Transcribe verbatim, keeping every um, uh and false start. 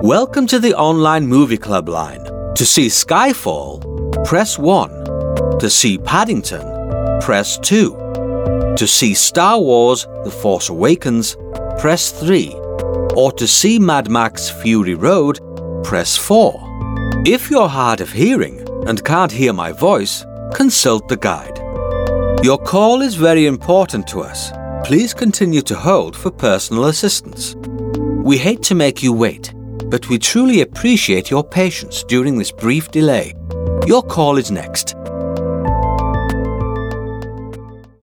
Welcome to the online movie club line. To see Skyfall, press one. To see Paddington, press two. To see Star Wars The Force Awakens, press three. Or to see Mad Max Fury Road, press four. If you're hard of hearing and can't hear my voice, consult the guide. Your call is very important to us. Please continue to hold for personal assistance. We hate to make you wait, but we truly appreciate your patience during this brief delay. Your call is next.